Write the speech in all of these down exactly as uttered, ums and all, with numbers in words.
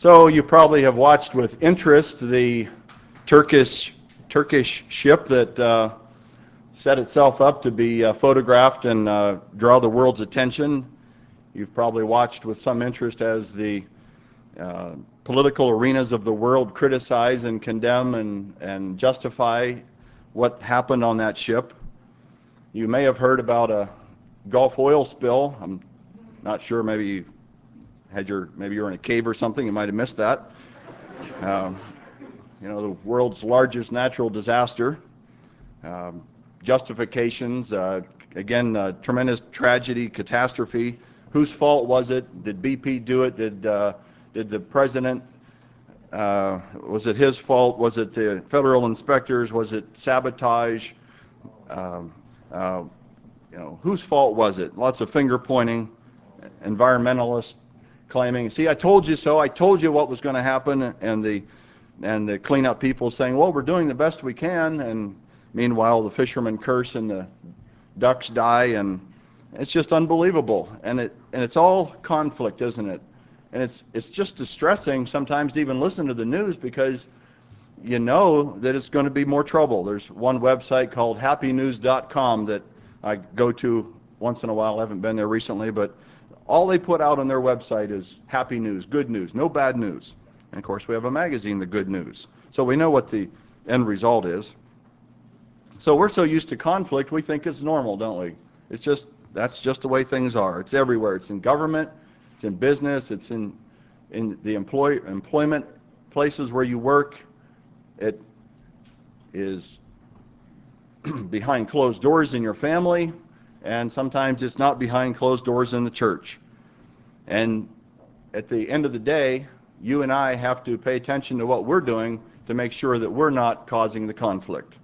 So you probably have watched with interest the Turkish Turkish ship that uh, set itself up to be uh, photographed and uh, draw the world's attention. You've probably watched with some interest as the uh, political arenas of the world criticize and condemn and, and justify what happened on that ship. You may have heard about a Gulf oil spill. I'm not sure, maybe you had your, maybe you were in a cave or something, you might have missed that. Um, you know, the world's largest natural disaster. Um, justifications, uh, again, uh, tremendous tragedy, catastrophe. Whose fault was it? Did B P do it? Did, uh, did the president, uh, was it his fault? Was it the federal inspectors? Was it sabotage? Um, uh, you know, whose fault was it? Lots of finger pointing, environmentalists claiming, see, I told you so, I told you what was going to happen, and the and the cleanup people saying, well, we're doing the best we can, and meanwhile the fishermen curse and the ducks die, and it's just unbelievable. And it and it's all conflict, isn't it? And it's it's just distressing sometimes to even listen to the news, because you know that it's going to be more trouble. There's one website called happy news dot com that I go to once in a while. I haven't been there recently, but all they put out on their website is happy news, good news, no bad news. And of course we have a magazine, The Good News. So we know what the end result is. So we're so used to conflict, we think it's normal, don't we? It's just, that's just the way things are. It's everywhere. It's in government, it's in business, it's in, in the employ, employment places where you work. It is behind closed doors in your family, and sometimes it's not behind closed doors in the church. And at the end of the day, you and I have to pay attention to what we're doing to make sure that we're not causing the conflict.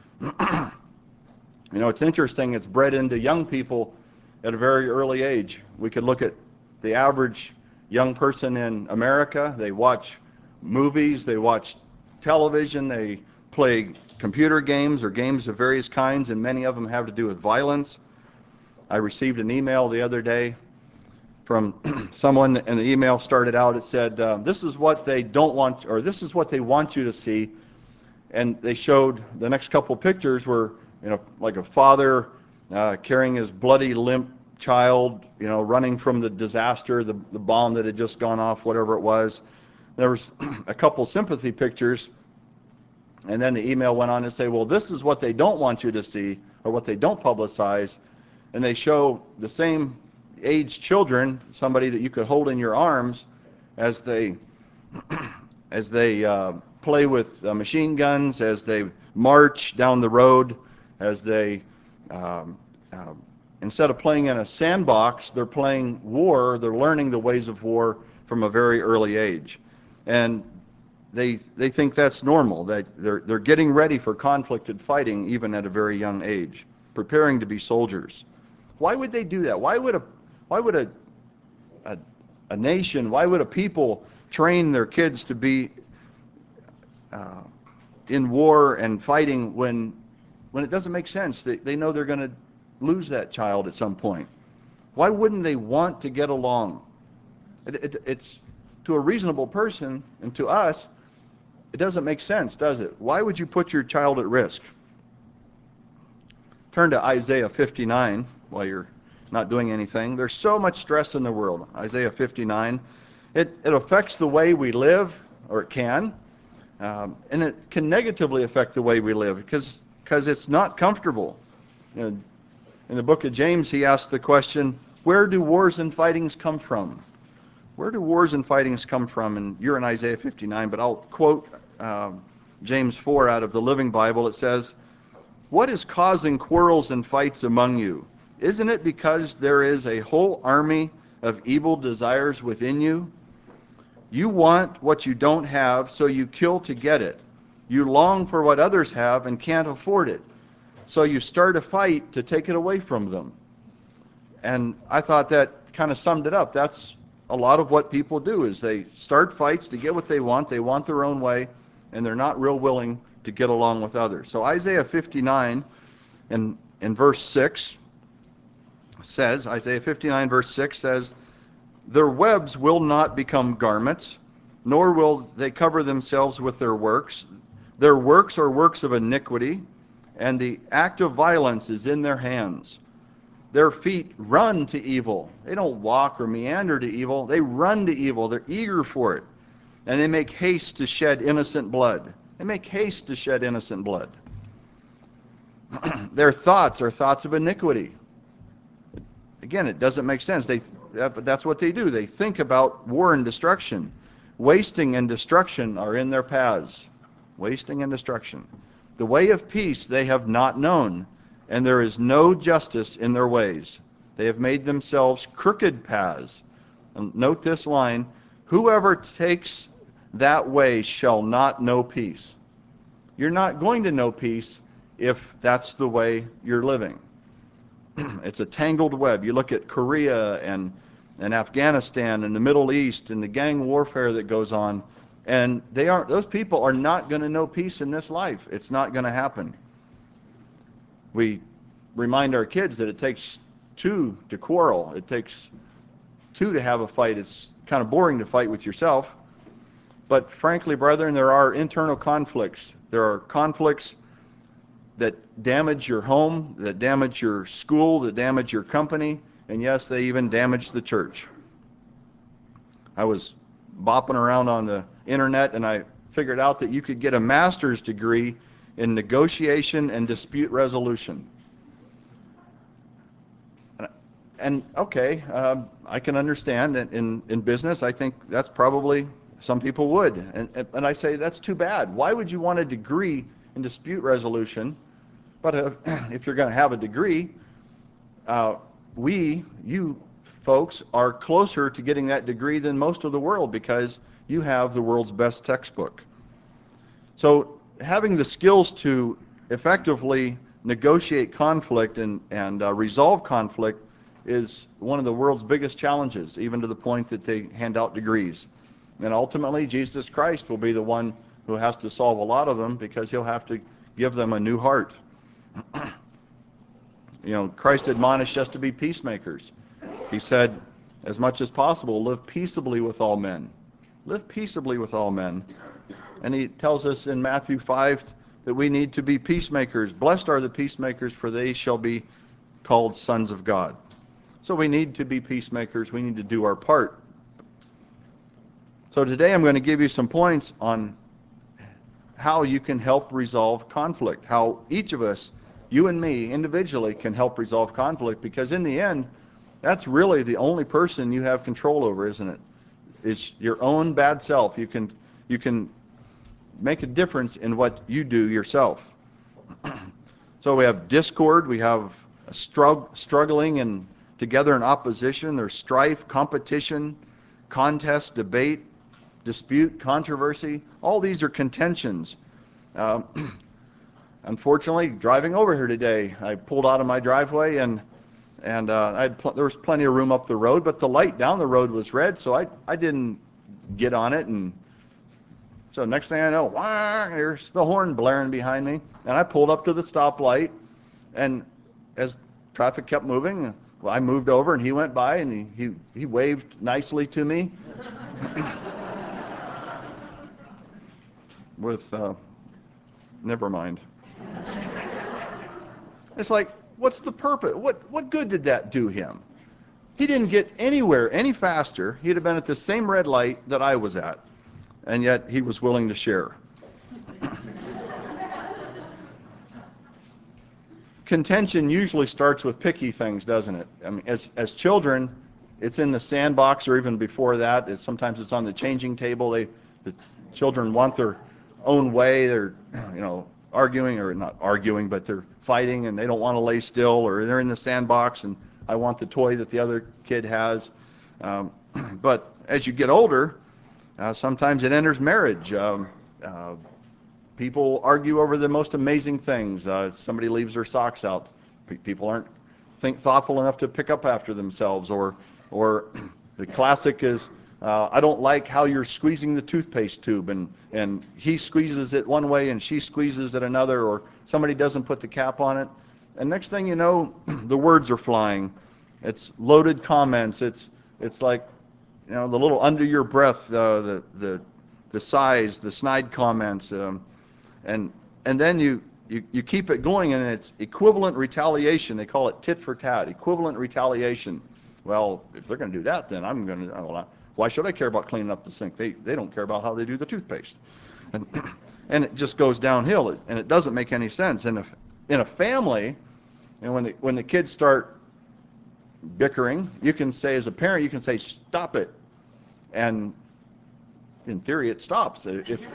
You know, it's interesting, it's bred into young people at a very early age. We could look at the average young person in America. They watch movies, they watch television, they play computer games or games of various kinds, and many of them have to do with violence. I received an email the other day from someone, and the email started out, it said, uh, this is what they don't want, or this is what they want you to see. And they showed, the next couple pictures were, you know, like a father uh, carrying his bloody, limp child, you know, running from the disaster, the, the bomb that had just gone off, whatever it was. There was a couple sympathy pictures, and then the email went on to say, well, this is what they don't want you to see, or what they don't publicize. And they show the same age children, somebody that you could hold in your arms, as they as they uh, play with uh, machine guns, as they march down the road, as they um, uh, instead of playing in a sandbox, they're playing war. They're learning the ways of war from a very early age, and they they think that's normal. That they're they're getting ready for conflict and fighting even at a very young age, preparing to be soldiers. Why would they do that? Why would a why would a a, a nation, why would a people train their kids to be uh, in war and fighting when when it doesn't make sense? They, they know they're going to lose that child at some point. Why wouldn't they want to get along? It, it, it's, to a reasonable person, and to us, it doesn't make sense, does it? Why would you put your child at risk? Turn to Isaiah fifty-nine while you're not doing anything. There's so much stress in the world. Isaiah fifty-nine. It, it affects the way we live, or it can, um, and it can negatively affect the way we live because because it's not comfortable. You know, in the book of James, he asks the question, where do wars and fightings come from? Where do wars and fightings come from? And you're in Isaiah fifty-nine, but I'll quote um, James four out of the Living Bible. It says, what is causing quarrels and fights among you? Isn't it because there is a whole army of evil desires within you? You want what you don't have, so you kill to get it. You long for what others have and can't afford it, so you start a fight to take it away from them. And I thought that kind of summed it up. That's a lot of what people do, is they start fights to get what they want. They want their own way, and they're not real willing to get along with others. So Isaiah fifty-nine in, in verse six says, Isaiah fifty-nine verse six says, their webs will not become garments, nor will they cover themselves with their works. Their works are works of iniquity, and the act of violence is in their hands. Their feet run to evil. They don't walk or meander to evil. They run to evil. They're eager for it. And they make haste to shed innocent blood. They make haste to shed innocent blood. Their thoughts are thoughts of iniquity. Again, it doesn't make sense. They, but that's what they do. They think about war and destruction. Wasting and destruction are in their paths. Wasting and destruction. The way of peace they have not known, and there is no justice in their ways. They have made themselves crooked paths. And note this line, whoever takes that way shall not know peace. You're not going to know peace if that's the way you're living. It's a tangled web. You look at Korea and, and Afghanistan and the Middle East and the gang warfare that goes on, and they aren't, those people are not going to know peace in this life. It's not going to happen. We remind our kids that it takes two to quarrel. It takes two to have a fight. It's kind of boring to fight with yourself. But frankly, brethren, there are internal conflicts. There are conflicts that damage your home, that damage your school, that damage your company, and yes, they even damage the church. I was bopping around on the internet and I figured out that you could get a master's degree in negotiation and dispute resolution. And okay, um, I can understand in, in business, I think that's probably, some people would. And, and I say, that's too bad. Why would you want a degree in dispute resolution? But uh, if you're going to have a degree, uh, we, you folks, are closer to getting that degree than most of the world because you have the world's best textbook. So having the skills to effectively negotiate conflict and, and uh, resolve conflict is one of the world's biggest challenges, even to the point that they hand out degrees. And ultimately, Jesus Christ will be the one who has to solve a lot of them because he'll have to give them a new heart. You know, Christ admonished us to be peacemakers. He said, as much as possible, live peaceably with all men. Live peaceably with all men. And he tells us in Matthew five that we need to be peacemakers. Blessed are the peacemakers, for they shall be called sons of God. So we need to be peacemakers. We need to do our part. So today I'm going to give you some points on how you can help resolve conflict, how each of us, you and me individually, can help resolve conflict, because in the end, that's really the only person you have control over, isn't it? It's your own bad self. You can, you can make a difference in what you do yourself. So we have discord, we have a strug struggling and together in opposition, there's strife, competition, contest, debate, dispute, controversy. All these are contentions. Um, unfortunately, driving over here today, I pulled out of my driveway and and uh, I had pl there was plenty of room up the road, but the light down the road was red, so I I didn't get on it, and so next thing I know, wah, there's the horn blaring behind me, and I pulled up to the stoplight, and as traffic kept moving, well, I moved over and he went by and he he, he waved nicely to me. With, uh, never mind. It's like, what's the purpose? What, what good did that do him? He didn't get anywhere any faster. He'd have been at the same red light that I was at, and yet he was willing to share. Contention usually starts with picky things, doesn't it? I mean, as, as children, it's in the sandbox, or even before that. It's, sometimes it's on the changing table. They, the children want their own way. They're, you know, arguing, or not arguing, but they're fighting, and they don't want to lay still, or they're in the sandbox, and I want the toy that the other kid has. Um, but as you get older, uh, sometimes it enters marriage. Um, uh, people argue over the most amazing things. Uh, somebody leaves their socks out. P people aren't think thoughtful enough to pick up after themselves, or, or the classic is, Uh, I don't like how you're squeezing the toothpaste tube, and, and he squeezes it one way and she squeezes it another, or somebody doesn't put the cap on it. And next thing you know, the words are flying. It's loaded comments. It's, it's like, you know, the little under your breath, uh, the, the the size, the snide comments, um, and and then you, you you keep it going, and it's equivalent retaliation. They call it tit for tat, equivalent retaliation. Well, if they're going to do that, then I'm going to. Well, why should I care about cleaning up the sink? They they don't care about how they do the toothpaste, and and it just goes downhill, and it doesn't make any sense. And if in a family, and when the, when the kids start bickering, you can say, as a parent, you can say, stop it, and in theory, it stops. If, if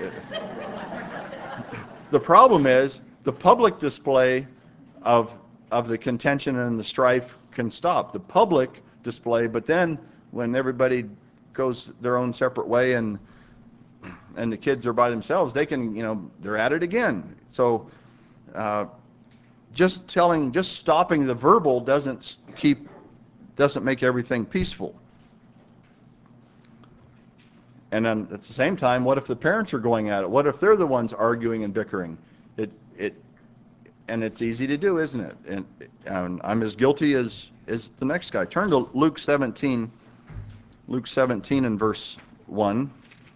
the problem is the public display of of the contention and the strife can stop the public display, but then when everybody goes their own separate way and and the kids are by themselves, they can, you know, they're at it again. So uh, just telling, just stopping the verbal doesn't keep, doesn't make everything peaceful. And then at the same time, what if the parents are going at it? What if they're the ones arguing and bickering? It, it, and it's easy to do, isn't it? And, and I'm as guilty as, as the next guy. Turn to Luke seventeen, Luke seventeen and verse one.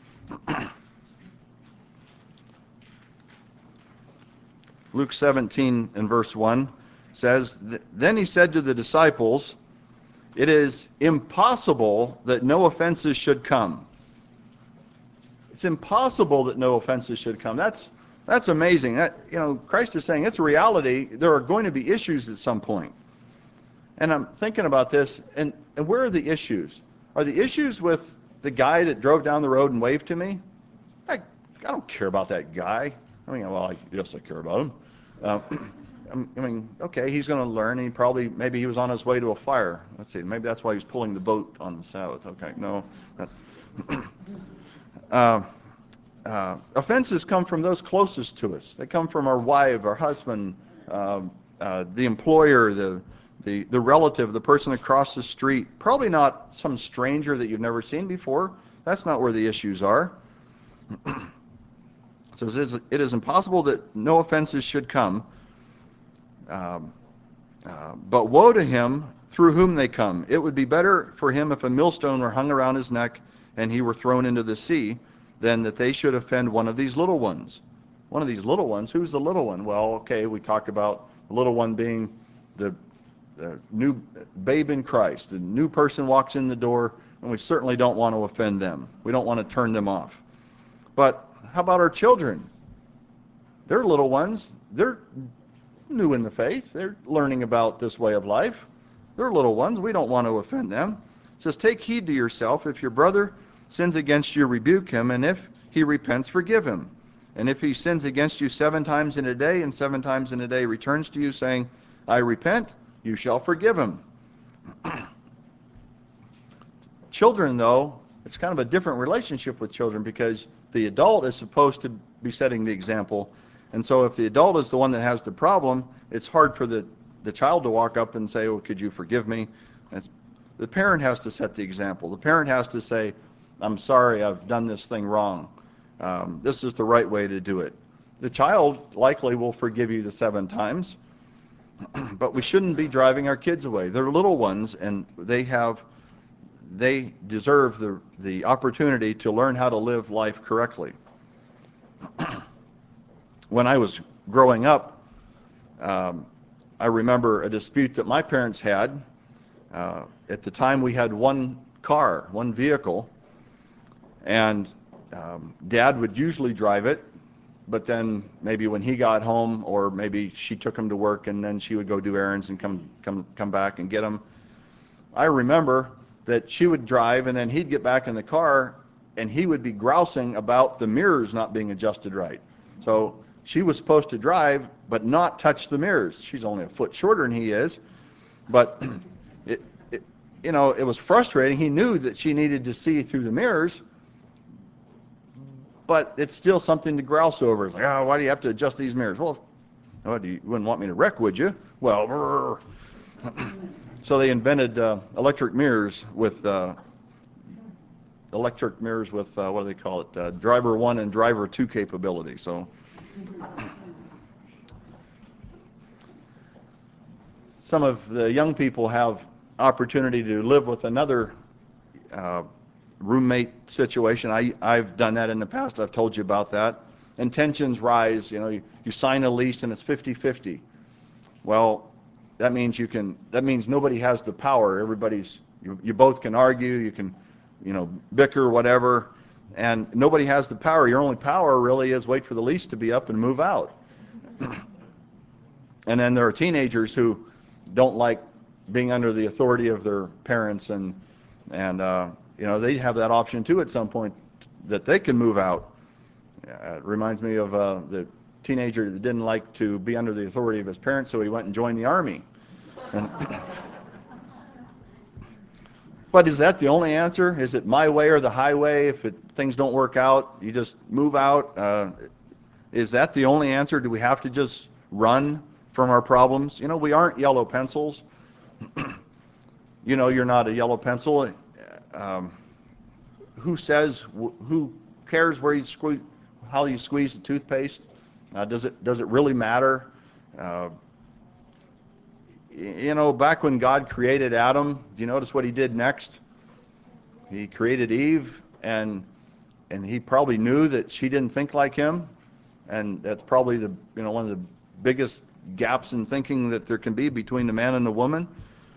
Luke seventeen and verse one says, Then he said to the disciples, it is impossible that no offenses should come. It's impossible that no offenses should come. That's that's amazing. That, you know, Christ is saying it's a reality. There are going to be issues at some point. And I'm thinking about this, and, and where are the issues? Are the issues with the guy that drove down the road and waved to me? I, I don't care about that guy. I mean, well, I, yes, I care about him. Uh, I mean, okay, he's going to learn. He probably, maybe he was on his way to a fire. Let's see, maybe that's why he's pulling the boat on the Sabbath. Okay, no. Uh, uh, offenses come from those closest to us. They come from our wife, our husband, um, uh, the employer, the, the the relative, the person across the street. Probably not some stranger that you've never seen before. That's not where the issues are. So it is, it is impossible that no offenses should come. Um, uh, but woe to him through whom they come. It would be better for him if a millstone were hung around his neck and he were thrown into the sea, than that they should offend one of these little ones. One of these little ones? Who's the little one? Well, okay, we talk about the little one being the, the new babe in Christ. The new person walks in the door, and we certainly don't want to offend them. We don't want to turn them off. But how about our children? They're little ones. They're new in the faith. They're learning about this way of life. They're little ones. We don't want to offend them. It says, take heed to yourself. If your brother sins against you, rebuke him, and if he repents, forgive him. And if he sins against you seven times in a day, and seven times in a day returns to you, saying, I repent, you shall forgive him. Children, though, it's kind of a different relationship with children, because the adult is supposed to be setting the example. And so if the adult is the one that has the problem, it's hard for the, the child to walk up and say, oh, could you forgive me? It's, the parent has to set the example. The parent has to say, I'm sorry, I've done this thing wrong. Um, this is the right way to do it. The child likely will forgive you the seven times, but we shouldn't be driving our kids away. They're little ones, and they have, they deserve the, the opportunity to learn how to live life correctly. When I was growing up, um, I remember a dispute that my parents had. Uh, at the time, we had one car, one vehicle, and um, Dad would usually drive it, but then maybe when he got home, or maybe she took him to work and then she would go do errands and come come come back and get him. I remember that she would drive, and then he'd get back in the car and he would be grousing about the mirrors not being adjusted right. So she was supposed to drive but not touch the mirrors. She's only a foot shorter than he is, but it, it you know, it was frustrating. He knew that she needed to see through the mirrors, but it's still something to grouse over. It's like, oh, why do you have to adjust these mirrors? Well, oh, you wouldn't want me to wreck, would you? Well, brr. So they invented uh, electric mirrors with uh, electric mirrors with uh, what do they call it? Uh, driver one and driver two capability. So some of the young people have opportunity to live with another uh, roommate situation. I, I've done that in the past. I've told you about that. And tensions rise. You know, you, you sign a lease and it's fifty fifty. Well, that means you can. That means nobody has the power. Everybody's. You, you both can argue. You can, you know, bicker, whatever, and nobody has the power. Your only power really is wait for the lease to be up and move out. And then there are teenagers who don't like being under the authority of their parents, and and uh, you know, they have that option too at some point that they can move out. Uh, it reminds me of uh, the teenager that didn't like to be under the authority of his parents, so he went and joined the army. And but is that the only answer? Is it my way or the highway? If it, things don't work out, you just move out? Uh, is that the only answer? Do we have to just run from our problems? You know, we aren't yellow pencils. You know, you're not a yellow pencil. Um, who says, who cares where you squeeze, how you squeeze the toothpaste? Uh, does it does it really matter? Uh, you know, back when God created Adam, do you notice what he did next? He created Eve, and and he probably knew that she didn't think like him, and that's probably the you know one of the biggest gaps in thinking that there can be between the man and the woman.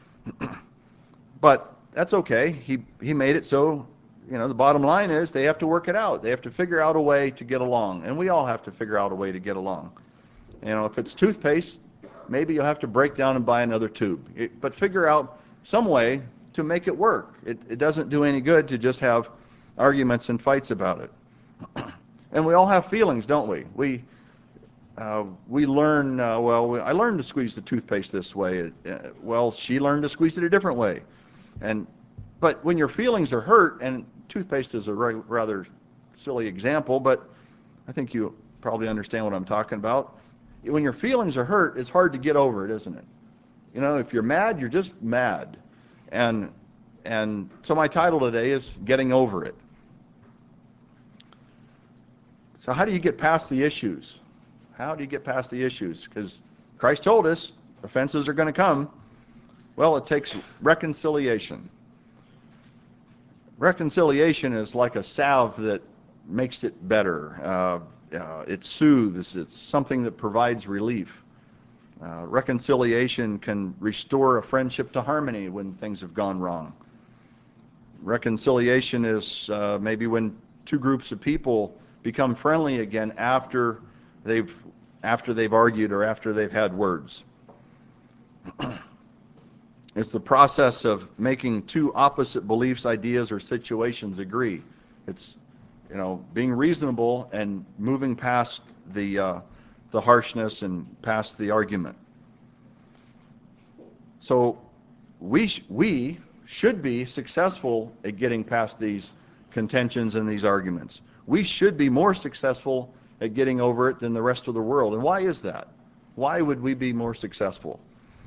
But that's okay. He he made it so. You know, the bottom line is they have to work it out. They have to figure out a way to get along, and we all have to figure out a way to get along. You know, if it's toothpaste, maybe you'll have to break down and buy another tube. It, but figure out some way to make it work. It, it doesn't do any good to just have arguments and fights about it. And we all have feelings, don't we? We uh, we learn. Uh, well, we, I learned to squeeze the toothpaste this way. Uh, well, she learned to squeeze it a different way, and. But when your feelings are hurt, and toothpaste is a rather silly example, but I think you probably understand what I'm talking about. When your feelings are hurt, it's hard to get over it, isn't it? You know, if you're mad, you're just mad. And and so my title today is Getting Over It. So how do you get past the issues? How do you get past the issues? Because Christ told us offenses are going to come. Well, it takes reconciliation. Reconciliation is like a salve that makes it better. Uh, uh, it soothes. It's something that provides relief. Uh, reconciliation can restore a friendship to harmony when things have gone wrong. Reconciliation is uh, maybe when two groups of people become friendly again after they've after they've argued or after they've had words. It's the process of making two opposite beliefs, ideas, or situations agree. It's, you know, being reasonable and moving past the uh, the harshness and past the argument. So we sh we should be successful at getting past these contentions and these arguments. We should be more successful at getting over it than the rest of the world. And why is that? Why would we be more successful?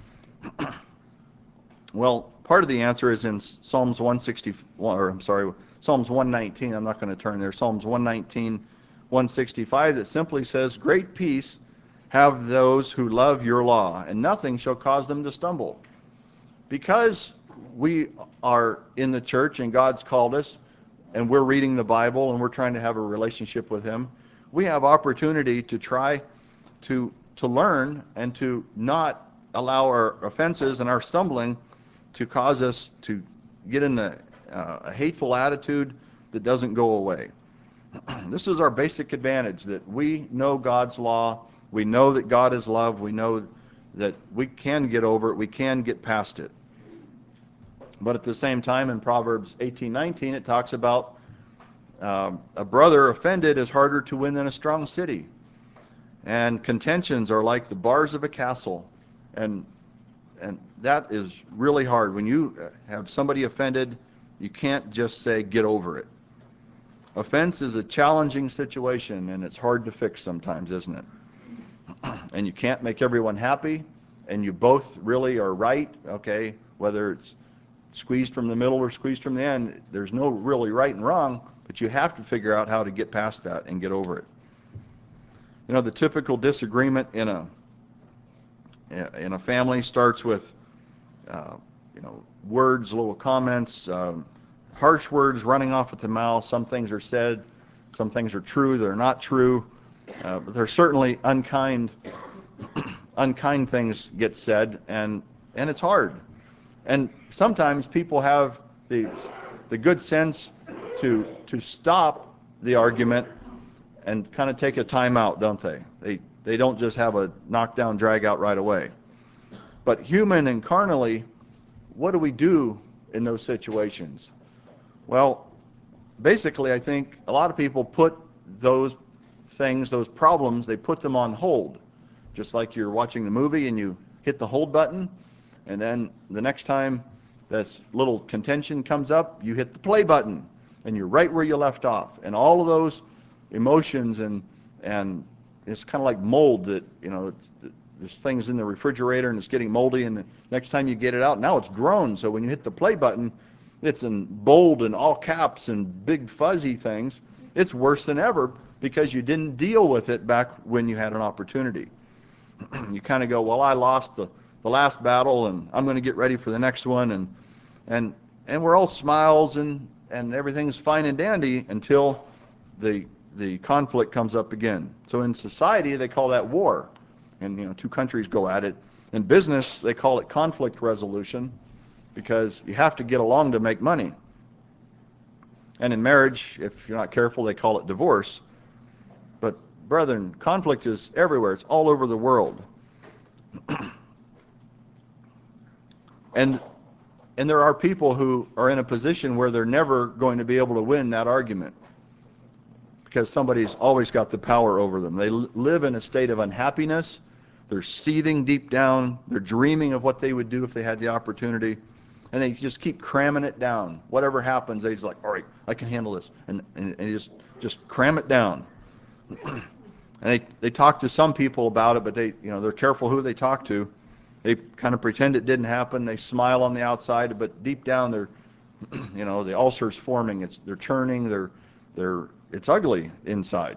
Well, part of the answer is in Psalms one sixty-one, or I'm sorry, Psalms one nineteen. I'm not going to turn there. Psalms one nineteen, one sixty-five, that simply says, "Great peace have those who love your law, and nothing shall cause them to stumble." Because we are in the church and God's called us, and we're reading the Bible and we're trying to have a relationship with Him, we have opportunity to try to to learn and to not allow our offenses and our stumbling to cause us to get in a, uh, a hateful attitude that doesn't go away. This is our basic advantage, that we know God's law, we know that God is love, we know that we can get over it, we can get past it. But at the same time, in Proverbs eighteen nineteen, it talks about uh, a brother offended is harder to win than a strong city. And contentions are like the bars of a castle. And And that is really hard. When you have somebody offended, you can't just say, get over it. Offense is a challenging situation, and it's hard to fix sometimes, isn't it? And you can't make everyone happy, and you both really are right, okay? Whether it's squeezed from the middle or squeezed from the end, there's no really right and wrong, but you have to figure out how to get past that and get over it. You know, the typical disagreement in a in a family starts with, uh, you know, words, little comments, um, harsh words running off at the mouth. Some things are said, some things are true, they're not true. Uh, but there's certainly unkind, unkind things get said, and and it's hard. And sometimes people have the the good sense to to stop the argument and kind of take a time out, don't they? They they don't just have a knockdown, drag out right away. But human and carnally, what do we do in those situations? Well, basically, I think a lot of people put those things, those problems, they put them on hold. Just like you're watching the movie and you hit the hold button, and then the next time this little contention comes up, you hit the play button, and you're right where you left off. And all of those emotions and and it's kind of like mold that, you know, it's, this thing's in the refrigerator and it's getting moldy, and the next time you get it out, now it's grown. So when you hit the play button, it's in bold and all caps and big fuzzy things. It's worse than ever because you didn't deal with it back when you had an opportunity. You kind of go, well, I lost the, the last battle, and I'm going to get ready for the next one, and and and we're all smiles and and everything's fine and dandy until the the conflict comes up again. So in society, they call that war, and you know, two countries go at it. In business, they call it conflict resolution, because you have to get along to make money. And in marriage, if you're not careful, they call it divorce. But brethren, conflict is everywhere. It's all over the world. and and there are people who are in a position where they're never going to be able to win that argument, because somebody's always got the power over them. They live in a state of unhappiness. They're seething deep down. They're dreaming of what they would do if they had the opportunity. And they just keep cramming it down. Whatever happens, they're just like, all right, I can handle this. And, and, and they just, just cram it down. And they, they talk to some people about it, but they, you know, they're careful who they talk to. They kind of pretend it didn't happen. They smile on the outside, but deep down, they're, you know, the ulcer's forming. It's, they're churning. They're, they're, it's ugly inside.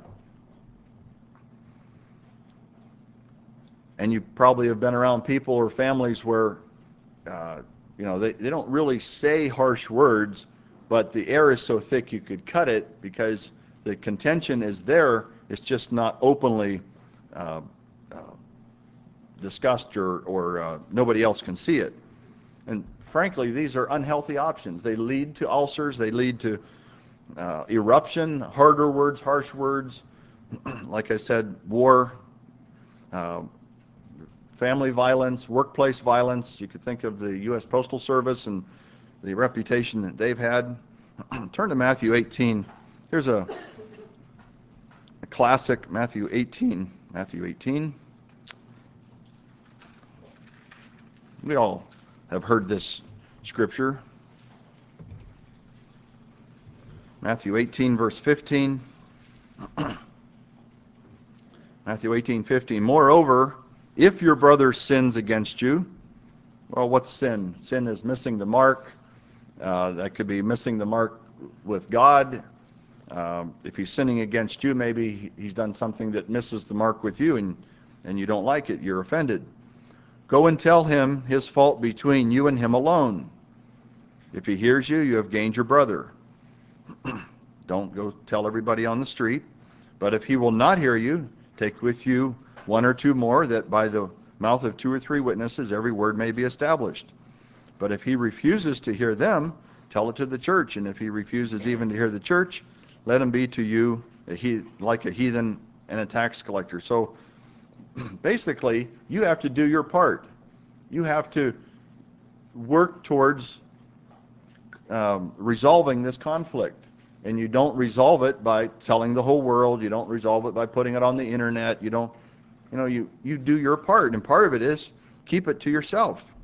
And you probably have been around people or families where, uh, you know, they, they don't really say harsh words, but the air is so thick you could cut it because the contention is there. It's just not openly uh, uh, discussed, or, or uh, nobody else can see it. And frankly, these are unhealthy options. They lead to ulcers. They lead to uh, eruption, harder words, harsh words. Like I said, war, uh, family violence, workplace violence. You could think of the U S Postal Service and the reputation that they've had. Turn to Matthew eighteen. Here's a, a classic, Matthew eighteen. Matthew eighteen. We all have heard this scripture. Matthew eighteen, verse fifteen. Matthew eighteen, fifteen. Moreover, if your brother sins against you, well, what's sin? Sin is missing the mark. Uh, that could be missing the mark with God. Um, if he's sinning against you, maybe he's done something that misses the mark with you, and, and you don't like it. You're offended. Go and tell him his fault between you and him alone. If he hears you, you have gained your brother. Don't go tell everybody on the street. But if he will not hear you, take with you one or two more, that by the mouth of two or three witnesses every word may be established. But if he refuses to hear them, tell it to the church. And if he refuses even to hear the church, let him be to you a he, like a heathen and a tax collector. So basically, you have to do your part. You have to work towards um, resolving this conflict. And you don't resolve it by telling the whole world. You don't resolve it by putting it on the internet. You don't, you know, you, you do your part. And part of it is keep it to yourself.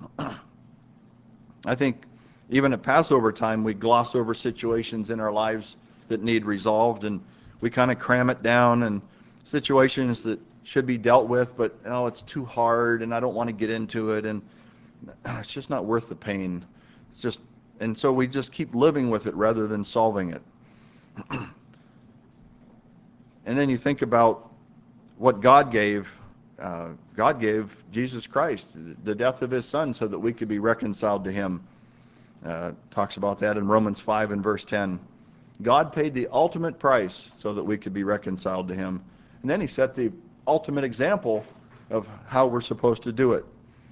I think even at Passover time, we gloss over situations in our lives that need resolved, and we kind of cram it down, and situations that should be dealt with, but oh, it's too hard, and I don't want to get into it, and it's just not worth the pain. It's just, and so we just keep living with it rather than solving it. And then you think about what God gave. Uh, God gave Jesus Christ, the death of his son, so that we could be reconciled to him. Uh, talks about that in Romans five and verse ten. God paid the ultimate price so that we could be reconciled to him. And then he set the ultimate example of how we're supposed to do it.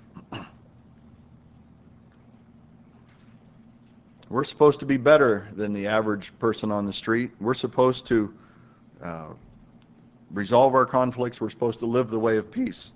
We're supposed to be better than the average person on the street. We're supposed to uh, resolve our conflicts. We're supposed to live the way of peace.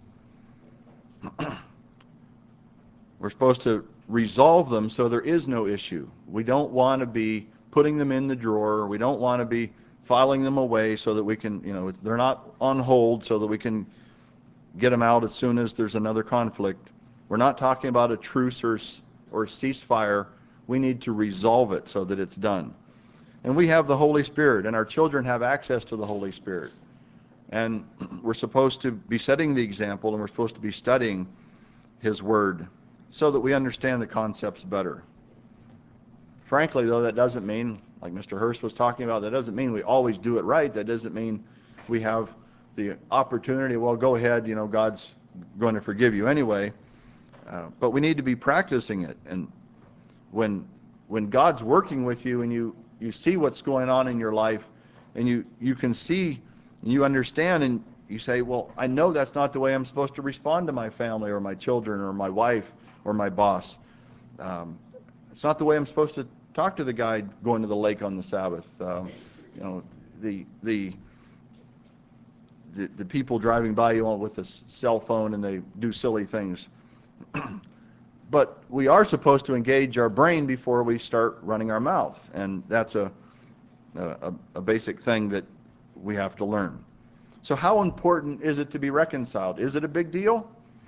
We're supposed to resolve them so there is no issue. We don't want to be putting them in the drawer. We don't want to be filing them away so that we can, you know, they're not on hold so that we can get them out as soon as there's another conflict. We're not talking about a truce or, or ceasefire. We need to resolve it so that it's done. And we have the Holy Spirit, and our children have access to the Holy Spirit. And we're supposed to be setting the example, and we're supposed to be studying His Word so that we understand the concepts better. Frankly, though, that doesn't mean, like Mister Hurst was talking about, that doesn't mean we always do it right. That doesn't mean we have the opportunity, well, go ahead, you know, God's going to forgive you anyway. Uh, but we need to be practicing it. And when when God's working with you and you, you see what's going on in your life, and you, you can see, and you understand, and you say, well, I know that's not the way I'm supposed to respond to my family or my children or my wife or my boss. Um, it's not the way I'm supposed to talk to the guy going to the lake on the Sabbath. Um, you know, the the the, the people driving by you with a cell phone and they do silly things. But we are supposed to engage our brain before we start running our mouth, and that's a, a, a basic thing that we have to learn. So how important is it to be reconciled? Is it a big deal?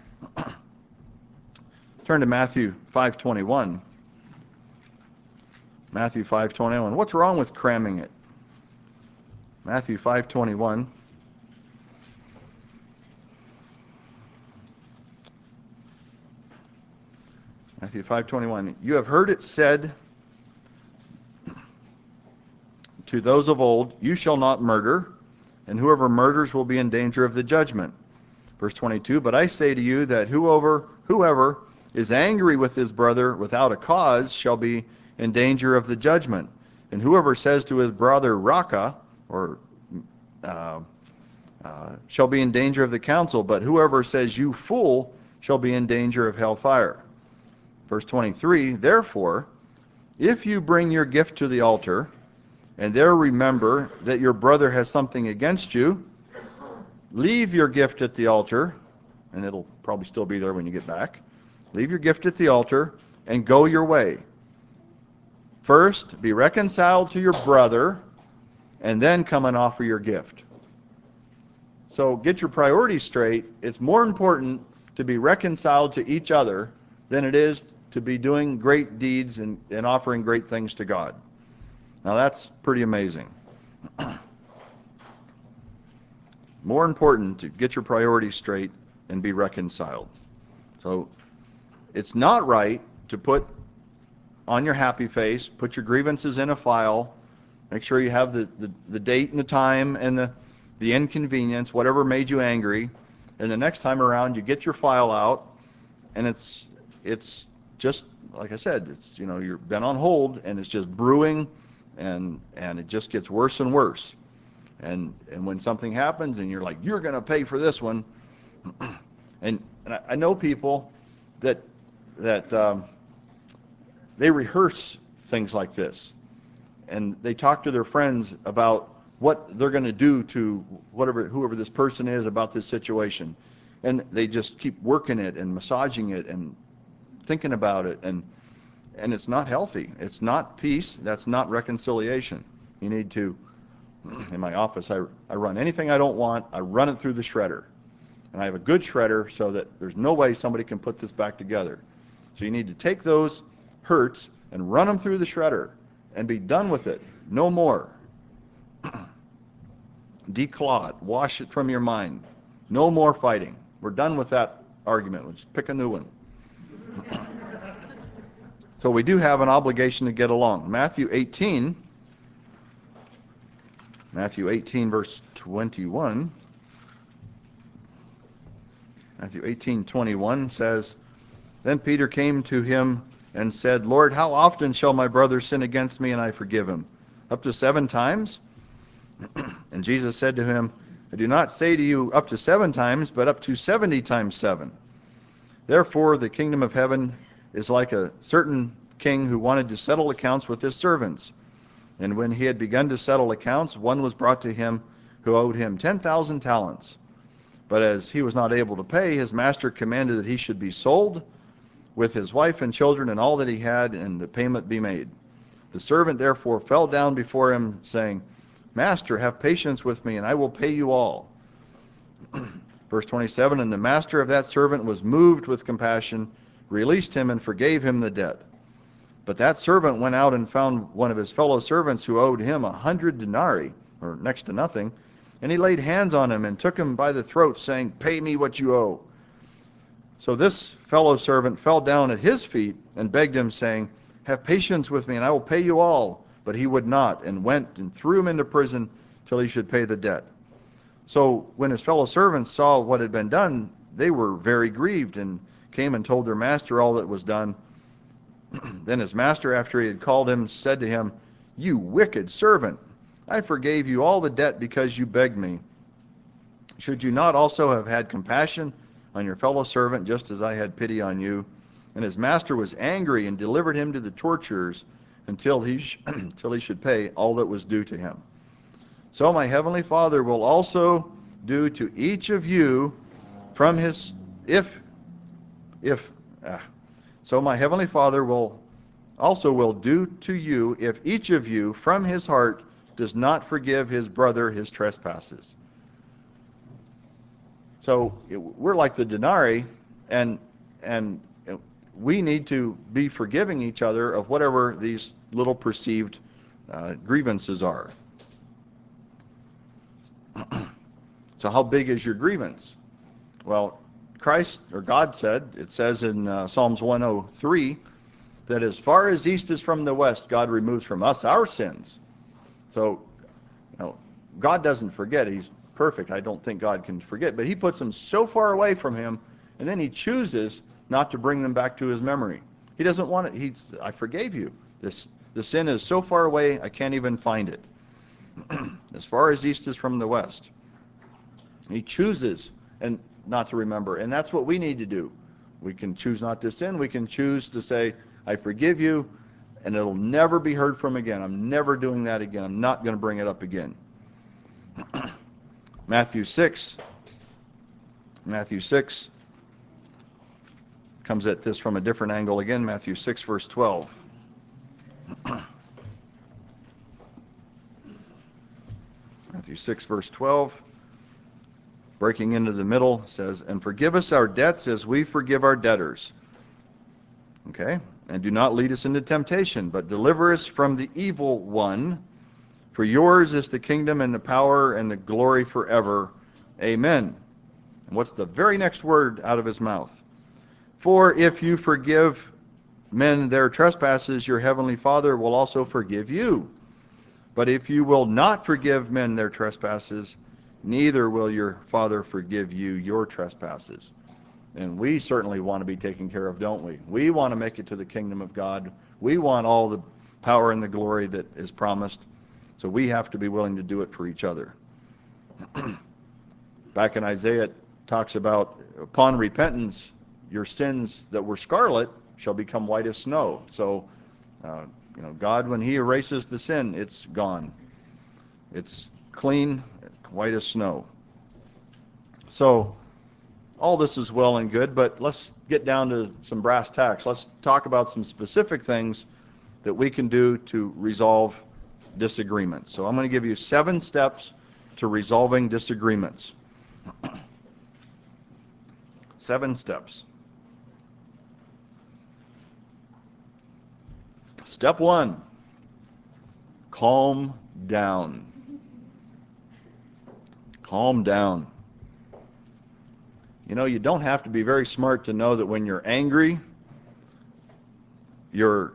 Turn to Matthew five twenty-one. Matthew five twenty-one. What's wrong with cramming it? Matthew five twenty-one. Matthew five twenty-one. You have heard it said to those of old, you shall not murder, and whoever murders will be in danger of the judgment. Verse twenty-two, but I say to you that whoever, whoever is angry with his brother without a cause shall be in danger of the judgment. And whoever says to his brother, Raka, or uh, uh, shall be in danger of the council, but whoever says, you fool, shall be in danger of hellfire. Verse twenty-three, therefore, if you bring your gift to the altar, and there remember that your brother has something against you, leave your gift at the altar, and it'll probably still be there when you get back. Leave your gift at the altar and go your way. First, be reconciled to your brother, and then come and offer your gift. So get your priorities straight. It's more important to be reconciled to each other than it is to be doing great deeds and, and offering great things to God. Now that's pretty amazing. More important to get your priorities straight and be reconciled. So it's not right to put on your happy face, put your grievances in a file, make sure you have the, the, the date and the time and the, the inconvenience, whatever made you angry, and the next time around you get your file out, and it's it's just, like I said, it's, you know, you've been on hold, and it's just brewing, and and it just gets worse and worse. And and when something happens, and you're like, you're going to pay for this one, and, and I, I know people that that um, they rehearse things like this, and they talk to their friends about what they're going to do to whatever whoever this person is about this situation, and they just keep working it and massaging it and thinking about it, and and it's not healthy. It's not peace. That's not reconciliation. You need to, in my office, I, I run anything I don't want, I run it through the shredder. And I have a good shredder so that there's no way somebody can put this back together. So you need to take those hurts and run them through the shredder and be done with it. No more. Declaw it. Wash it from your mind. No more fighting. We're done with that argument. Let's pick a new one. So we do have an obligation to get along. Matthew eighteen, Matthew eighteen, verse twenty-one. Matthew eighteen, twenty-one says, then Peter came to him and said, Lord, how often shall my brother sin against me and I forgive him? Up to seven times? And Jesus said to him, I do not say to you up to seven times, but up to seventy times seven. Therefore the kingdom of heaven is like a certain king who wanted to settle accounts with his servants. And when he had begun to settle accounts, one was brought to him who owed him ten thousand talents. But as he was not able to pay, his master commanded that he should be sold with his wife and children and all that he had, and the payment be made. The servant therefore fell down before him, saying, Master, have patience with me, and I will pay you all. Verse twenty-seven, and the master of that servant was moved with compassion, released him, and forgave him the debt. But that servant went out and found one of his fellow servants who owed him a hundred denarii, or next to nothing, and he laid hands on him and took him by the throat, saying, Pay me what you owe. So this fellow servant fell down at his feet and begged him, saying, Have patience with me, and I will pay you all. But he would not, and went and threw him into prison till he should pay the debt. So when his fellow servants saw what had been done, they were very grieved, and came and told their master all that was done. Then his master, after he had called him, said to him, You wicked servant, I forgave you all the debt because you begged me. Should you not also have had compassion on your fellow servant, just as I had pity on you? And his master was angry and delivered him to the torturers until he, sh- until he should pay all that was due to him. So my heavenly Father will also do to each of you from his, if, if, ah, so my heavenly Father will also will do to you if each of you from his heart does not forgive his brother his trespasses. So we're like the denarii, and and we need to be forgiving each other of whatever these little perceived uh, grievances are. So how big is your grievance? Well, Christ, or God said, it says in uh, Psalms one oh three, that as far as east is from the west, God removes from us our sins. So, you know, God doesn't forget. He's perfect. I don't think God can forget. But he puts them so far away from him, and then he chooses not to bring them back to his memory. He doesn't want it. He's, I forgave you. This, the sin is so far away, I can't even find it. As far as east is from the west. He chooses and not to remember. And that's what we need to do. We can choose not to sin. We can choose to say, I forgive you, and it'll never be heard from again. I'm never doing that again. I'm not going to bring it up again. Matthew six. Matthew six comes at this from a different angle again. Matthew six, verse twelve. Matthew six, verse twelve. Breaking into the middle, says, and forgive us our debts as we forgive our debtors. Okay? And do not lead us into temptation, but deliver us from the evil one. For yours is the kingdom and the power and the glory forever. Amen. And what's the very next word out of his mouth? For if you forgive men their trespasses, your heavenly Father will also forgive you. But if you will not forgive men their trespasses, neither will your Father forgive you your trespasses. And we certainly want to be taken care of, don't we? We want to make it to the kingdom of God. We want all the power and the glory that is promised. So we have to be willing to do it for each other. Back in Isaiah, it talks about, upon repentance, your sins that were scarlet shall become white as snow. So, uh, you know, God, when he erases the sin, it's gone. It's clean, white as snow. So, all this is well and good, but let's get down to some brass tacks. Let's talk about some specific things that we can do to resolve disagreements. So I'm going to give you seven steps to resolving disagreements. Seven steps. Step one, calm down. Calm down. You know, you don't have to be very smart to know that when you're angry, you're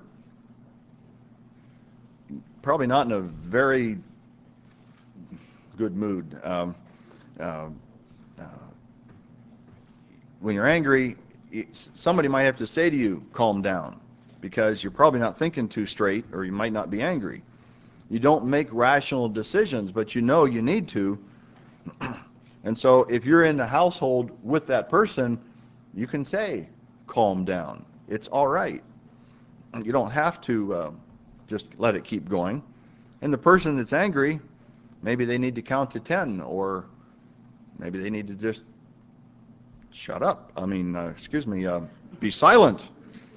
probably not in a very good mood. Um, uh, uh, when you're angry, somebody might have to say to you, calm down. because you're probably not thinking too straight, or you might not be angry. You don't make rational decisions, but you know you need to. And so if you're in the household with that person, you can say, calm down. It's all right. You don't have to uh, just let it keep going. And the person that's angry, maybe they need to count to ten, or maybe they need to just shut up. I mean, uh, excuse me, uh, be silent.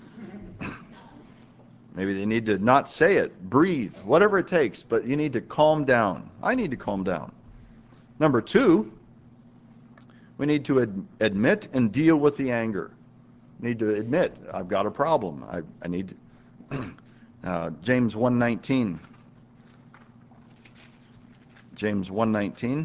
Maybe they need to not say it, breathe, whatever it takes, but you need to calm down. I need to calm down. Number two, we need to ad admit and deal with the anger. We need to admit, I've got a problem. I, I need to, uh, James one nineteen. James one nineteen.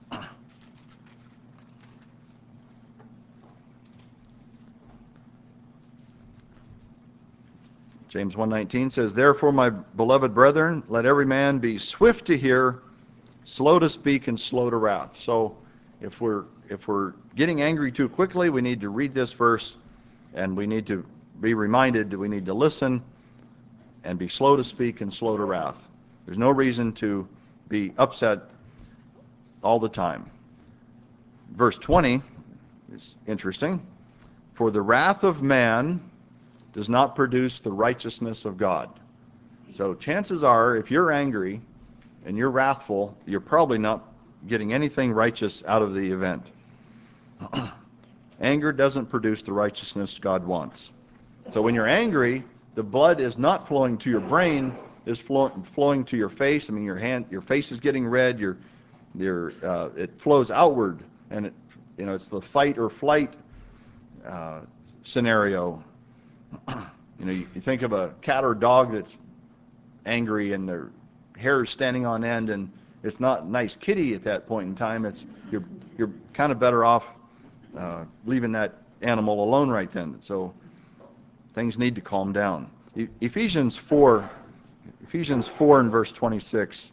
James one nineteen says, therefore, my beloved brethren, let every man be swift to hear, slow to speak, and slow to wrath. So if we're if we're getting angry too quickly, we need to read this verse, and we need to be reminded that we need to listen and be slow to speak and slow to wrath. There's no reason to be upset all the time. Verse twenty is interesting. For the wrath of man does not produce the righteousness of God. So chances are, if you're angry and you're wrathful, you're probably not getting anything righteous out of the event. Anger doesn't produce the righteousness God wants. So when you're angry, the blood is not flowing to your brain, is flow, flowing to your face. I mean, your hand, your face is getting red. Your, your, uh, it flows outward, and it, you know, it's the fight or flight uh, scenario. You know, you, you think of a cat or dog that's angry and their hair is standing on end, and it's not a nice kitty at that point in time. It's you're you're kind of better off uh, leaving that animal alone right then. So things need to calm down. E Ephesians four, Ephesians four and verse twenty-six.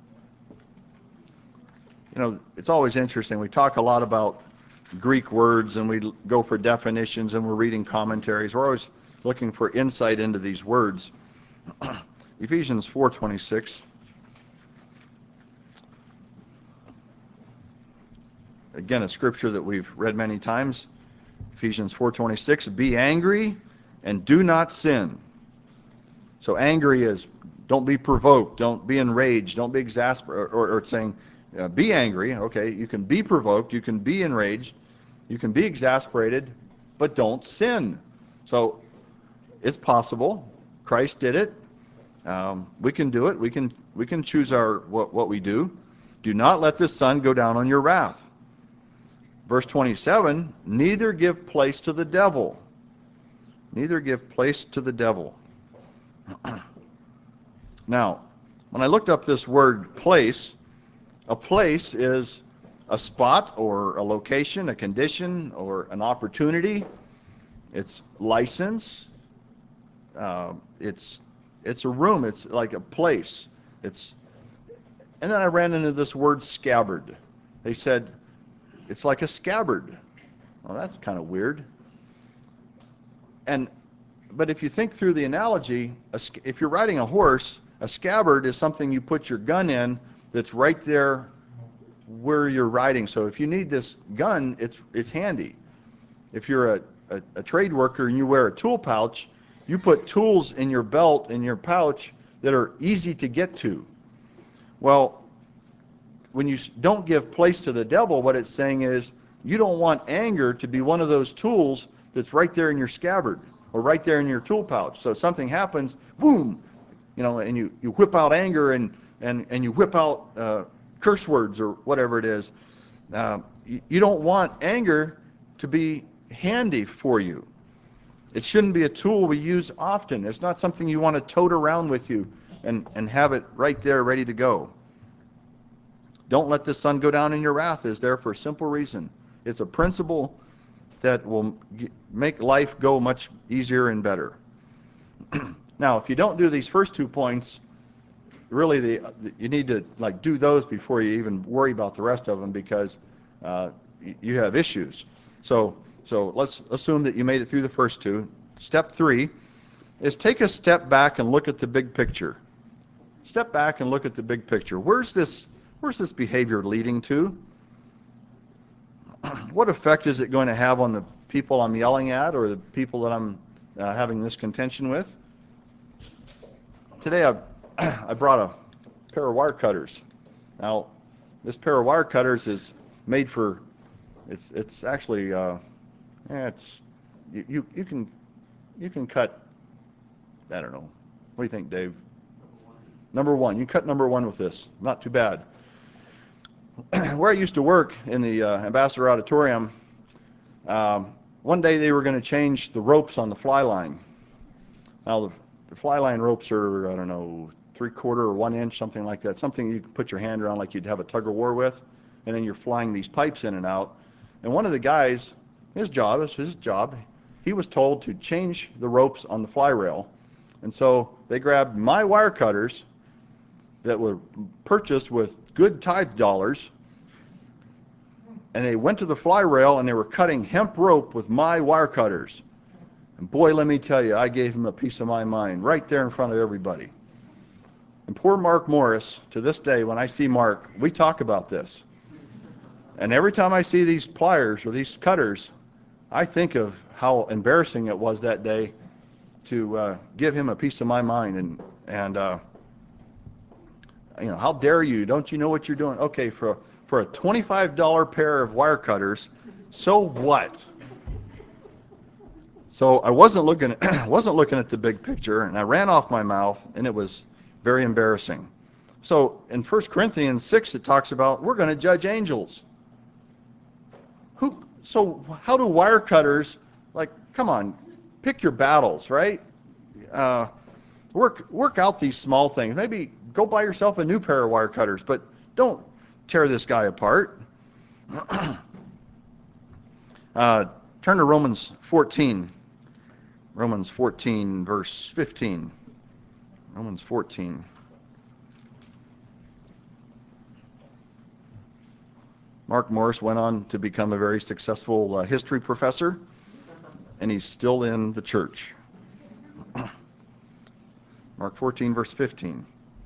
You know, it's always interesting. We talk a lot about Greek words, and we go for definitions, and we're reading commentaries. We're always looking for insight into these words. Ephesians four twenty-six. Again, a scripture that we've read many times. Ephesians four twenty-six, be angry and do not sin. So angry is don't be provoked, don't be enraged, don't be exasperated, or, or it's saying uh, be angry. Okay, you can be provoked, you can be enraged, you can be exasperated, but don't sin. So it's possible. Christ did it. Um, we can do it. We can we can choose our what, what we do. Do not let the sun go down on your wrath. Verse twenty-seven, neither give place to the devil. Neither give place to the devil. Now, when I looked up this word place, a place is a spot or a location, a condition, or an opportunity. It's license. Uh, it's it's a room. It's like a place. It's and then I ran into this word scabbard. They said it's like a scabbard. Well, that's kind of weird. And but if you think through the analogy, a, if you're riding a horse, a scabbard is something you put your gun in that's right there where you're riding. So if you need this gun, it's it's handy. If you're a, a, a trade worker and you wear a tool pouch, you put tools in your belt, in your pouch, that are easy to get to. Well, when you don't give place to the devil, what it's saying is you don't want anger to be one of those tools that's right there in your scabbard or right there in your tool pouch. So something happens, boom, you know, and you, you whip out anger and, and, and you whip out uh, curse words or whatever it is. Uh, you, you don't want anger to be handy for you. It shouldn't be a tool we use often. It's not something you want to tote around with you and, and have it right there ready to go. Don't let the sun go down in your wrath is there for a simple reason. It's a principle that will make life go much easier and better. Now, if you don't do these first two points, really the, you need to like do those before you even worry about the rest of them, because uh, you have issues. So, so let's assume that you made it through the first two. Step three, is take a step back and look at the big picture. Step back and look at the big picture. Where's this, where's this behavior leading to? What effect is it going to have on the people I'm yelling at or the people that I'm uh, having this contention with? Today I, I brought a pair of wire cutters. Now, this pair of wire cutters is made for, it's it's actually, uh, yeah, it's, you, you, you can, you can cut, I don't know, what do you think, Dave? Number one. You cut number one with this. Not too bad. Where I used to work in the uh, Ambassador Auditorium, um, one day they were going to change the ropes on the fly line. Now, the, the fly line ropes are, I don't know, three quarter or one inch, something like that. Something you can put your hand around like you'd have a tug of war with. And then you're flying these pipes in and out. And one of the guys, his job, is his job, he was told to change the ropes on the fly rail. And so they grabbed my wire cutters that were purchased with good tithe dollars, and they went to the fly rail and they were cutting hemp rope with my wire cutters. And boy, let me tell you, I gave him a piece of my mind right there in front of everybody. And poor Mark Morris, to this day, when I see Mark, we talk about this. And every time I see these pliers or these cutters, I think of how embarrassing it was that day to uh, give him a piece of my mind. And, and uh, you know, how dare you? Don't you know what you're doing? Okay, for, for a twenty-five dollar pair of wire cutters, so what? So I wasn't looking at, wasn't looking at the big picture, and I ran off my mouth, and it was very embarrassing. So in First Corinthians six, it talks about we're going to judge angels. Who? So how do wire cutters, like, come on, pick your battles, right? Uh, work work out these small things. Maybe go buy yourself a new pair of wire cutters, but don't tear this guy apart. uh, turn to Romans fourteen. Romans fourteen, verse fifteen. Romans fourteen. Mark Morris went on to become a very successful uh, history professor, and he's still in the church. Mark fourteen, verse fifteen.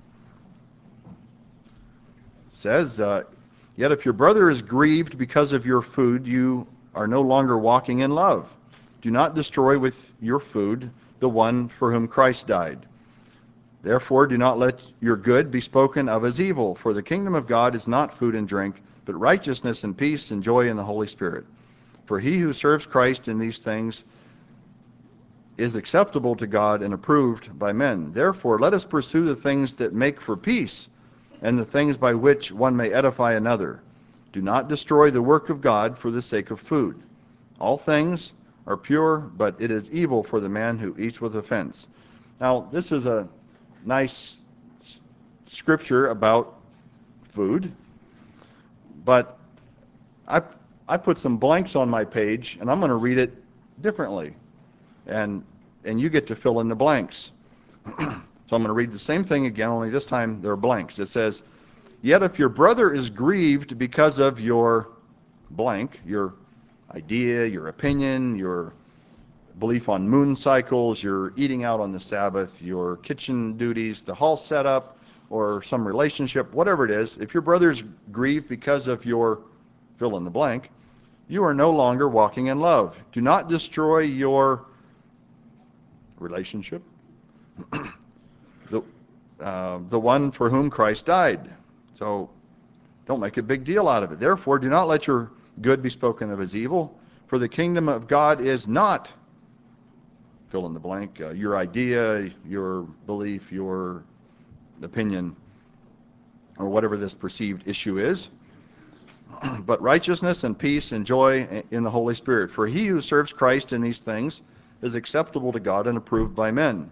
Says, uh, yet if your brother is grieved because of your food, you are no longer walking in love. Do not destroy with your food the one for whom Christ died. Therefore, do not let your good be spoken of as evil, for the kingdom of God is not food and drink, but righteousness and peace and joy in the Holy Spirit. For he who serves Christ in these things is acceptable to God and approved by men. Therefore, let us pursue the things that make for peace, and the things by which one may edify another. Do not destroy the work of God for the sake of food. All things are pure, but it is evil for the man who eats with offense. Now, this is a nice scripture about food, but I, I put some blanks on my page, and I'm going to read it differently, and, and you get to fill in the blanks. So I'm going to read the same thing again, only this time there are blanks. It says, yet if your brother is grieved because of your blank, your idea, your opinion, your belief on moon cycles, your eating out on the Sabbath, your kitchen duties, the hall setup, or some relationship, whatever it is, if your brother is grieved because of your fill in the blank, you are no longer walking in love. Do not destroy your relationship, the, uh, the one for whom Christ died. So don't make a big deal out of it. Therefore, do not let your good be spoken of as evil, for the kingdom of God is not, fill in the blank, uh, your idea, your belief, your opinion, or whatever this perceived issue is, but righteousness and peace and joy in the Holy Spirit. For he who serves Christ in these things is acceptable to God and approved by men.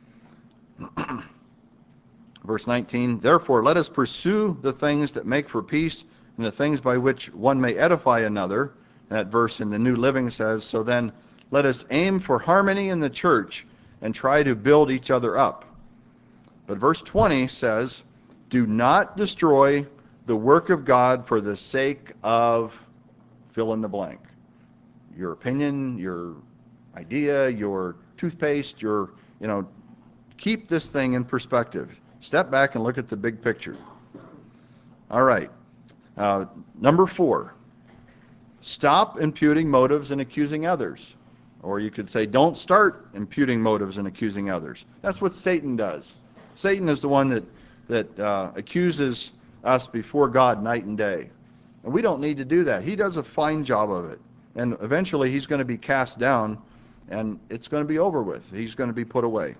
Verse nineteen, therefore let us pursue the things that make for peace and the things by which one may edify another. That verse in the New Living says, so then let us aim for harmony in the church and try to build each other up. But verse twenty says, do not destroy the work of God for the sake of fill in the blank. Your opinion, your idea, your toothpaste, your you know, keep this thing in perspective. Step back and look at the big picture. All right. Uh, number four, stop imputing motives and accusing others. Or you could say, don't start imputing motives and accusing others. That's what Satan does. Satan is the one that, that uh, accuses us before God night and day. And we don't need to do that. He does a fine job of it. And eventually he's going to be cast down, and it's going to be over with. He's going to be put away.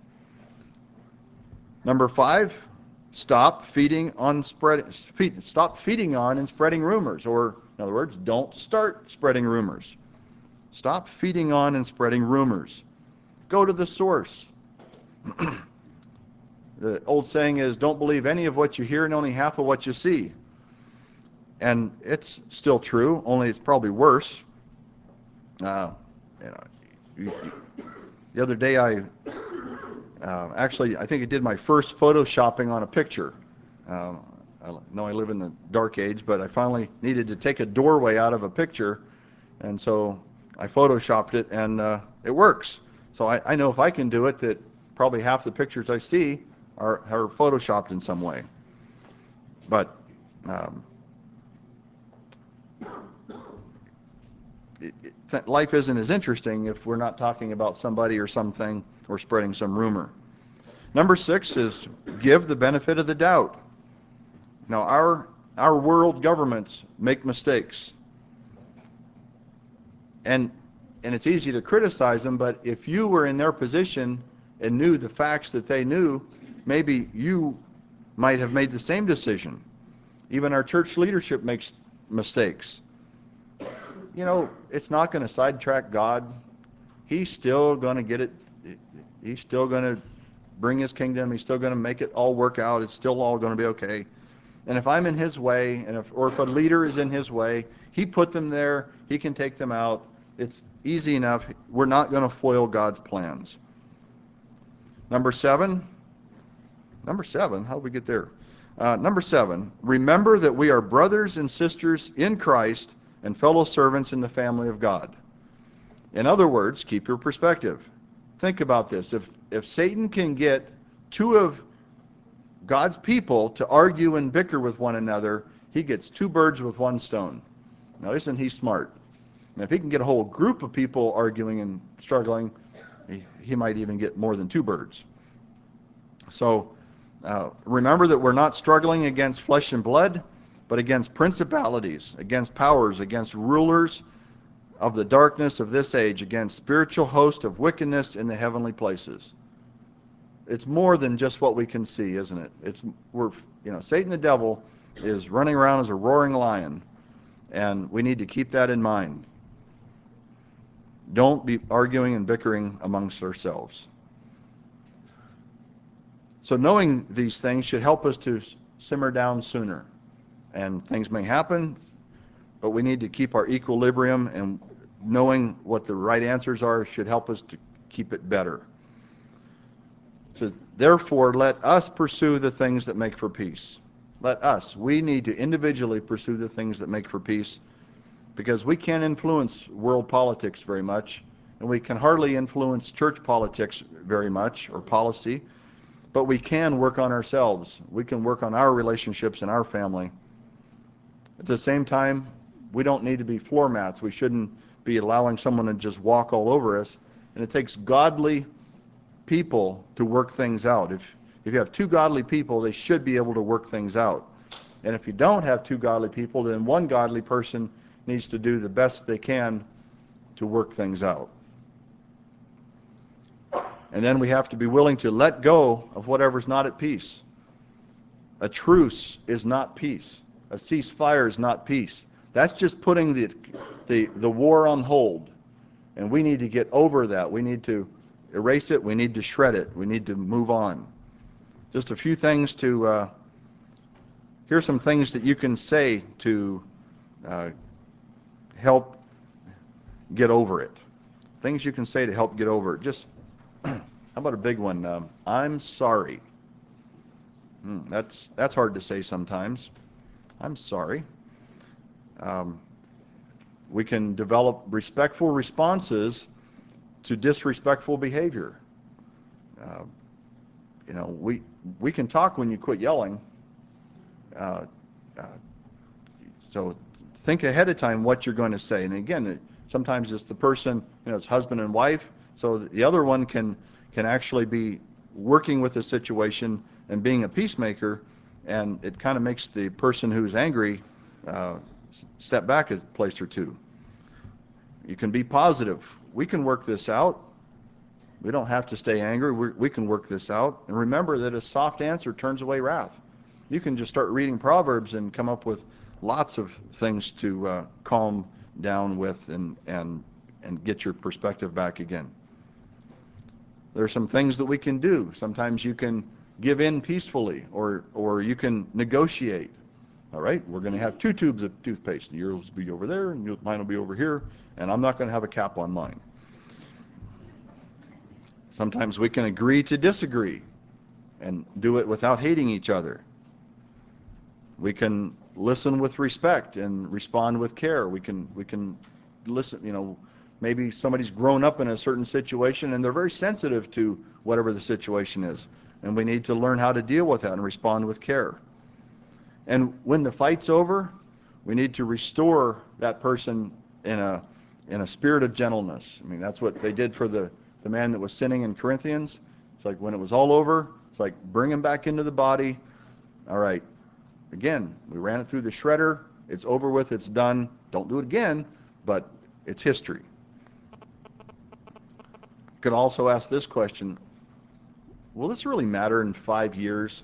Number five, stop feeding on spread, feed, stop feeding on and spreading rumors. Or, in other words, don't start spreading rumors. Stop feeding on and spreading rumors. Go to the source. The old saying is, don't believe any of what you hear and only half of what you see. And it's still true, only it's probably worse. Uh, you know, you, you, the other day I uh, actually, I think I did my first photoshopping on a picture. Uh, I know I live in the dark age, but I finally needed to take a doorway out of a picture, and so I photoshopped it, and uh, it works. So I, I know if I can do it, that probably half the pictures I see are, are photoshopped in some way. But um, it, it, life isn't as interesting if we're not talking about somebody or something or spreading some rumor. Number six is give the benefit of the doubt. Now, our, our world governments make mistakes. And, and it's easy to criticize them, but if you were in their position and knew the facts that they knew, maybe you might have made the same decision. Even our church leadership makes mistakes. You know, it's not going to sidetrack God. He's still going to get it. He's still going to bring his kingdom. He's still going to make it all work out. It's still all going to be okay. And if I'm in his way, and if, or if a leader is in his way, he put them there. He can take them out. It's easy enough. We're not going to foil God's plans. Number seven. Number seven. How did we get there? Uh, number seven. Remember that we are brothers and sisters in Christ and fellow servants in the family of God. In other words, keep your perspective. Think about this. If, if Satan can get two of God's people to argue and bicker with one another, he gets two birds with one stone. Now, isn't he smart? And if he can get a whole group of people arguing and struggling, he, he might even get more than two birds. So uh, remember that we're not struggling against flesh and blood, but against principalities, against powers, against rulers of the darkness of this age, against spiritual hosts of wickedness in the heavenly places. It's more than just what we can see, isn't it? It's we're you know Satan the devil is running around as a roaring lion, and we need to keep that in mind. Don't be arguing and bickering amongst ourselves. So knowing these things should help us to simmer down sooner. And things may happen, but we need to keep our equilibrium, and knowing what the right answers are should help us to keep it better. So therefore, let us pursue the things that make for peace. Let us. We need to individually pursue the things that make for peace, because we can't influence world politics very much, and we can hardly influence church politics very much, or policy, but we can work on ourselves. We can work on our relationships and our family. At the same time, we don't need to be floor mats. We shouldn't be allowing someone to just walk all over us. And it takes godly people to work things out. If, if you have two godly people, they should be able to work things out. And if you don't have two godly people, then one godly person needs to do the best they can to work things out. And then we have to be willing to let go of whatever's not at peace. A truce is not peace. A ceasefire is not peace. That's just putting the, the, the war on hold. And we need to get over that. We need to erase it. We need to shred it. We need to move on. Just a few things to, uh, here's some things that you can say to uh, help get over it. Things you can say to help get over it. Just, how about a big one? Um, I'm sorry. Mm, that's, that's hard to say sometimes. I'm sorry. Um, we can develop respectful responses to disrespectful behavior. Uh, you know, we we can talk when you quit yelling. Uh, uh, so think ahead of time what you're going to say. And again, sometimes it's the person, you know, it's husband and wife. So the other one can can actually be working with the situation and being a peacemaker, and it kind of makes the person who's angry uh, step back a place or two. You can be positive. We can work this out. We don't have to stay angry. We, we can work this out. And remember that a soft answer turns away wrath. You can just start reading Proverbs and come up with lots of things to uh, calm down with and, and, and get your perspective back again. There are some things that we can do. Sometimes you can give in peacefully, or, or you can negotiate. All right, we're going to have two tubes of toothpaste. Yours will be over there, and mine will be over here, and I'm not going to have a cap on mine. Sometimes we can agree to disagree and do it without hating each other. We can listen with respect and respond with care. We can we can listen, you know, maybe somebody's grown up in a certain situation and they're very sensitive to whatever the situation is. And we need to learn how to deal with that and respond with care. And when the fight's over, we need to restore that person in a in a spirit of gentleness. I mean, that's what they did for the, the man that was sinning in Corinthians. It's like when it was all over, it's like bring him back into the body. All right, again, we ran it through the shredder. It's over with. It's done. Don't do it again, but it's history. You could also ask this question: will this really matter in five years?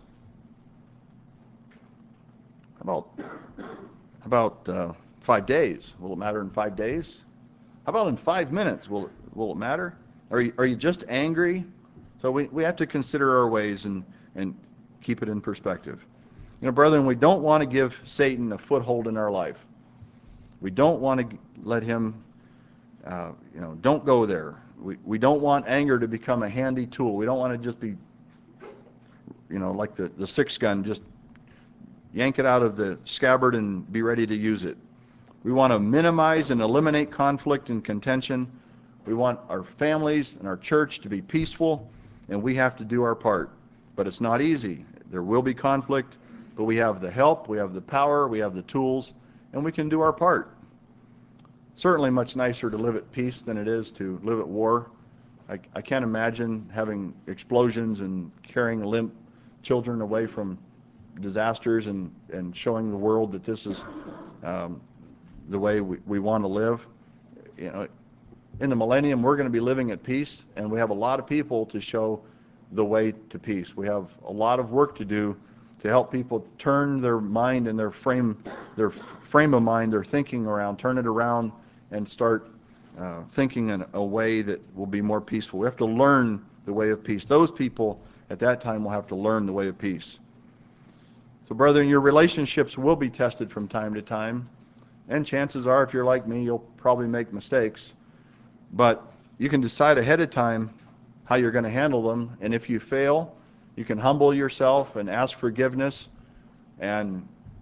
How about how about uh, five days? Will it matter in five days? How about in five minutes? Will it, will it matter? Are you, are you just angry? So we, we have to consider our ways and, and keep it in perspective. You know, brethren, we don't want to give Satan a foothold in our life. We don't want to let him, uh, you know, don't go there. We, we don't want anger to become a handy tool. We don't want to just be, you know, like the, the six gun, just yank it out of the scabbard and be ready to use it. We want to minimize and eliminate conflict and contention. We want our families and our church to be peaceful, and we have to do our part. But it's not easy. There will be conflict, but we have the help, we have the power, we have the tools, and we can do our part. Certainly much nicer to live at peace than it is to live at war. I, I can't imagine having explosions and carrying limp children away from disasters and, and showing the world that this is um, the way we, we want to live. You know, in the millennium, we're going to be living at peace, and we have a lot of people to show the way to peace. We have a lot of work to do to help people turn their mind and their frame, their frame of mind, their thinking around, turn it around, and start uh, thinking in a way that will be more peaceful. We have to learn the way of peace. Those people at that time will have to learn the way of peace. So, brethren, your relationships will be tested from time to time. And chances are, if you're like me, you'll probably make mistakes. But you can decide ahead of time how you're going to handle them. And if you fail, you can humble yourself and ask forgiveness and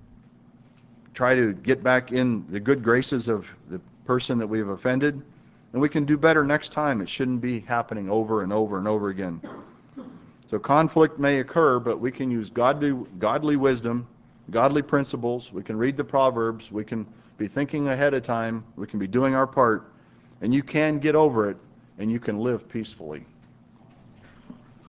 try to get back in the good graces of the person that we've offended. And we can do better next time. It shouldn't be happening over and over and over again. So conflict may occur, but we can use godly, godly wisdom, godly principles. We can read the Proverbs. We can be thinking ahead of time. We can be doing our part. And you can get over it, and you can live peacefully.